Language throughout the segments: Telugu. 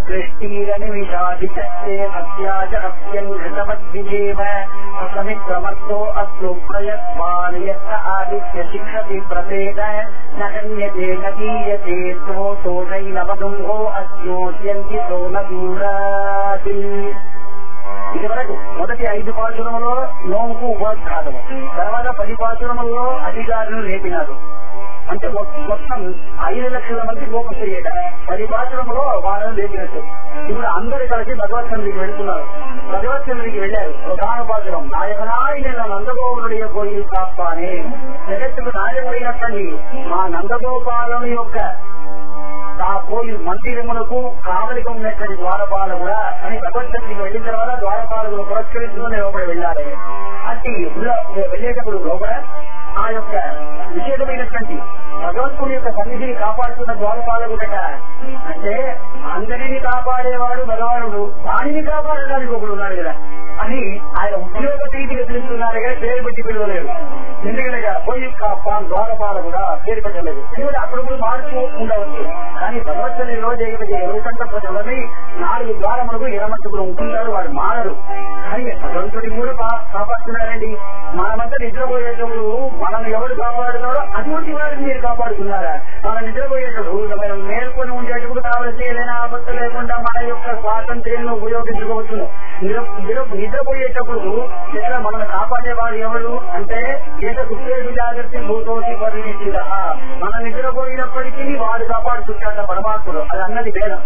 दृष्टिरनिमिषादिशक्ते अत्याचरप्यन्घृतवद्विजेव समित्रमर्थो अस्तु प्रयत्वान् यत्र आदित्य शिक्षति प्रसेद न गण्यते न दीयते सोऽसोऽनैनवदुङ्गो अस्योष्यन्ति सोमसूराति। ఇదివరకు మొదటి 5 పాశురములో నోముకు ఉపోద్ఘాతము, తర్వాత 10 పాశురముల్లో అధికారులు లేపినారు. అంటే మొత్తం 5 లక్షల మంది గోపశ్రీయట 10 పాశురములో వాళ్ళని లేపినట్టు. ఇప్పుడు అందరు కలిసి భగవత్సన్నిధికి వెళుతున్నారు. భగవత్సన్నిధికి వెళ్ళారు. ప్రధాన పాశురం నాయకనాయన నందగోపురుడియ కోయిల్ కాపానే, జగత్తుకు నాయకుడైనట్టండి మా నందగోపాలను యొక్క ఆ కోయిల్ మందిరములకు కావలిగా ఉన్నటువంటి ద్వారపాలకుడా అని భగవత్సన్నిధికి వెళ్ళిన తర్వాత ద్వారపాలకులు పురస్కరించుకుని లోపల వెళ్ళాలి. అట్టి వెళ్ళేటప్పుడు లోపల ఆ యొక్క విశేషమైనటువంటి భగవంతుడి యొక్క సన్నిధిని కాపాడుతున్న ద్వారపాలకుడట. అంటే అందరినీ కాపాడేవాడు భగవానుడు, వాణిని కాపాడడానికి ఒకడు ఉన్నాడు కదా అని ఆయన ఉద్యోగ రీతిగా తెలుస్తున్నారు కదా, పేరు పెట్టి పిలవలేదు. ఎందుకంటే పోయి కాపాన్ ద్వారపాలకుడా పేరు పెట్టలేదు. ఎందుకంటే అక్కడ మార్పు ఉండవచ్చు. కానీ భగవత్సన్నిధిలో ఎవరికంట ప్రజలని 4 ద్వారములకు ఎరమట్టుకుని ఉంటుంటారు, వాడు మారరు. కానీ భగవంతుడిని కూడా కాపాడుతున్నారండి. మనమంతా నిద్రపోయేటప్పుడు మనం ఎవరు కాపాడుతున్నారో అటువంటి వారిని మీరు కాపాడుతున్నారా? మనం నిద్రపోయేటప్పుడు మనం మేల్కొని ఉండేటప్పుడు కావలసి ఏదైనా ఆపత్తి లేకుండా మన యొక్క స్వాతంత్ర్యాన్ని ఉపయోగించుకోవచ్చు. నిద్రపోయేటప్పుడు ఇట్లా మనల్ని కాపాడేవాడు ఎవరు అంటే ఏదో గుర్తు జాగ్రత్త భూతోసి పరిణిత. మనం నిద్రపోయినప్పటికీ వాడు కాపాడుతుంటాట పరమాత్ముడు. అది అన్నది వేదం.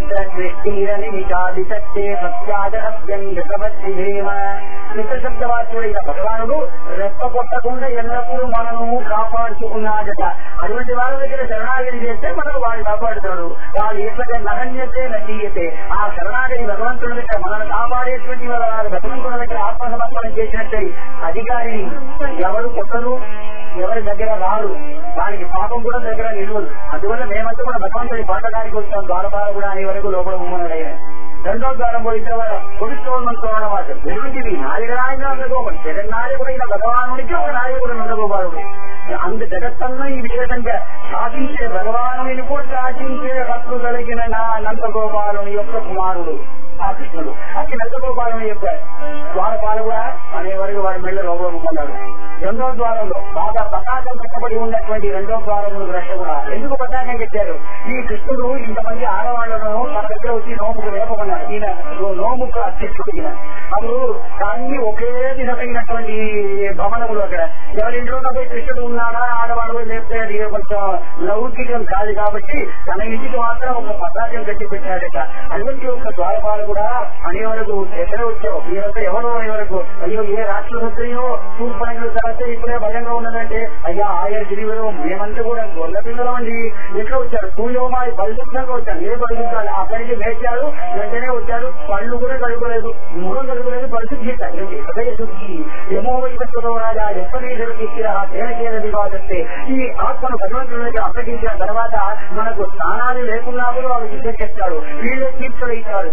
నిత్యశబ్దవాక్యుడైన భగవానుడు రెప్ప కొట్టకుండా ఎల్లప్పుడూ మనము కాపాడుతూ ఉన్నాడట. అటువంటి వారి దగ్గర శరణాగతి చేస్తే మనకు వాడు కాపాడుతాడు. వాడు ఎట్లగా నగణ్యతే నటీయతే. ఆ శరణాగతి భగవంతుడి దగ్గర మనల్ని కాపాడేటువంటి వారు భగవంతుడి దగ్గర ఆత్మసమర్పణ చేసినట్టు అధికారిని ఎవరు కొట్టరు, ఎవరి దగ్గర రాడు, దానికి పాపం కూడా దగ్గర నిలువదు. అందువల్ల మేమంతా కూడా భగవంతుడి పాఠకానికి వచ్చాం. ద్వారపాల కూడా అనే వరకు లోపల ఉమ్మనడైన రెండో ద్వారం పోయిన తర్వాత కొడుకోవడం మాట ఎటువంటిది నాయకుడైన నందగోపాలు, జగన్నాయకుడైన భగవానుడికి ఒక నాయకుడు నందగోపాలుడు. అందు జగత్తన్నా ఈ విశేషంగా శాసించే భగవానుని కూడా శాసించే హక్కు కలిగిన నా నందగోపాలుని యొక్క కుమారుడు ఆ కృష్ణుడు. అతి నందగోపాలుని యొక్క ద్వారపాలకుడా అనే వరకు వాడి మెళ్ళ లోపల ఉన్నాడు. రెండో ద్వారంలో బాగా పతాకం కట్టబడి ఉన్నటువంటి రెండో ద్వారంలో రక్ష కూడా ఎందుకు పతాకం కట్టారు? ఈ కృష్ణుడు ఇంతమంది ఆడవాళ్లను తన దగ్గర వచ్చి నోముకు లేపమన్నాడు. ఈయన నోముకు అధ్యక్షుడు. ఈయన అప్పుడు అన్ని ఒకే విధమైనటువంటి భవనములు అక్కడ ఎవరింట్లో పోయి కృష్ణుడు ఉన్నాడా ఆడవాళ్ళు పోయి లేపితే అది కొంచెం లౌకికం కాదు కాబట్టి తన ఇంటికి మాత్రం ఒక పతాకం కట్టి పెట్టాడట. అటువంటి ఒక ద్వారపాలు కూడా అనే వరకు ఎక్కడ వచ్చావు మీరంతా ఎవరో అనే వరకు అయ్యో ఏ రాష్ట్రపతియో తూర్పనగలు తర్వాత ఇప్పుడే భయంగా ఉన్నదంటే అయ్యా ఆయన గిరివరు మేమంతా కూడా గొల్ల పిల్లలం అండి. ఎట్లా వచ్చారు? సూర్యోమాయి పరిశుభ్రంగా వచ్చారు. ఏ పరిశుభ్రాలు అక్కడికి వేచారు, వెంటనే వచ్చారు. పళ్ళు కూడా కడుగులేదు, ముఖం కడుగులేదు, పరిశుద్ధి హృదయ శుద్ధి ఏమో వైపత్తులో రాజా ఎప్పటికీ దేనకేన వివాదస్తే. ఈ ఆత్మను భగవంతుడికి అప్పగించిన తర్వాత మనకు స్నానాలు లేకున్నా కూడా వాళ్ళు యుద్ధం చేస్తారు. వీళ్ళే తీర్చులైతారు.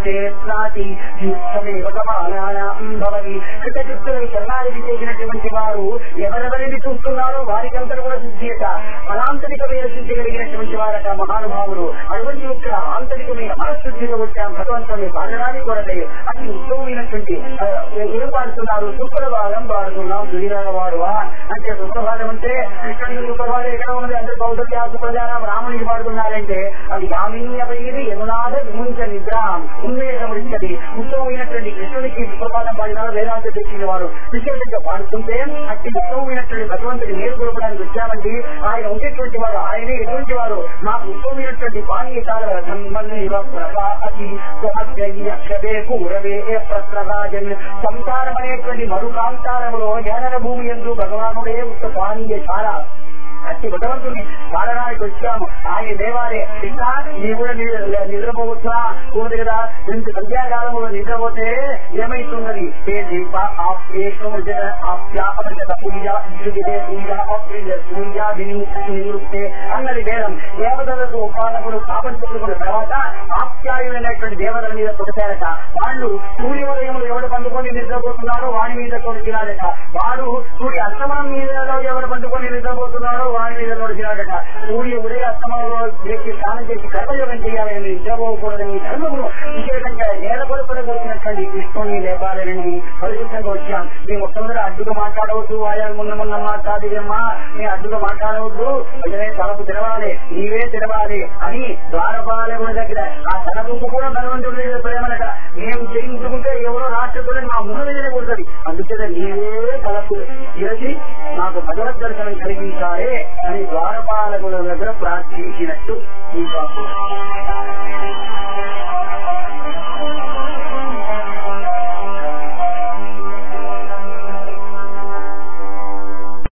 కృతచిత్తులై శరణాగతి చేసినటువంటి వారు ఎవరెవరిని చూస్తున్నారో వారికంతా కూడా శుద్ధియట. అనాంతరికమైన శుద్ధి కలిగినటువంటి వారట మహానుభావులు. అటువంటి యొక్క ఆంతరికమైన మనశుద్ధిగా వచ్చాం భగవంతుని పాడడానికి కొరటే అతి ఉత్తమమైనటువంటి ఏం పాడుతున్నారు? సుప్రభాతం పాడుతున్నాం. దురిరాగ వాడువా అంటే సుప్రభాతం అంటే కృష్ణుడికి సుప్రభాతం ఎక్కడ ఉన్నది? అందరు కౌసల్యాసు ప్రజారాం రామునికి పాడుతున్నారంటే అది యామిన్యపైది యమునాథ విముంచ నిద్రాం ఉన్మేషముడిచ్చది. ఉత్తమమైనటువంటి కృష్ణుడికి సుప్రభాతం పాడినారు వేదాంత తెచ్చిన వారు విశేషంగా పాడుతుంటే అట్టి ఉత్తమమైనటువంటి భగవంతుడి మేలు కొలపడానికి వచ్చామండి. ఆయన ఉండేటువంటి వారు ఆయనే ఎటువంటి వారు మాకు ఉత్తమమైనటువంటి పానీయతాల సంసారం అనేటువంటి మరుకాంతారములో జ్ఞాన భూమి ఎందు భగవానుడే ఉత్త పానీయశాల. అట్టి భగవంతుని పాడడానికి వచ్చాము. ఆయన దేవాలే ఇంకా ఈ కూడా నిద్రపోవచ్చా కూడదు కదా? ఇంత సంధ్యాకాలంలో నిద్రపోతే ఏమైతున్నది? అన్నది వేదం. దేవతలకు ఉపాసకులు పాపంచుకున్న తర్వాత ఆప్యాయులైనటువంటి దేవతల మీద పుడతారట. వాళ్ళు సూర్యోదయంలో ఎవడు పండుకొని నిద్రపోతున్నారో వాడి మీద కొడుతున్నారట. వాడు సూర్య అస్తమనం మీద ఎవరు పండుకొని నిద్రపోతున్నారో వాడి మీద నడిచినాడట. ఉదయ అస్తమంలో వ్యక్తి స్నానం చేసి కర్మయోగం చేయాలని నిద్రపోకూడదని ధర్మము విశేషంగా నేల కొలుపులకు వచ్చినటువంటి కృష్ణుని లేపాలని పరిశుద్ధంగా వచ్చాం. మీ మొత్తంలో అడ్డుగా మాట్లాడవద్దు, ఆయా మొన్న మాట్లాడేమ్మా, నీ అడ్డుగా మాట్లాడవద్దు, వెంటనే తలపు తెరవాలి, నీవే తెరవాలి అని ద్వారపాలకుడి దగ్గర ఆ తలపు కూడా భగవంతుడి మీద ప్రేమనట. మేము చేయించుకుంటే ఎవరో రాష్ట్రంలో మా ముఖ మీదనే కొడుతుంది, అందుకే నీవే తలపు చేసి నాకు భగవద్ దర్శనం కలిగించాలే అని ద్వారపాలకుల దగ్గర ప్రార్థించినట్టు ఈ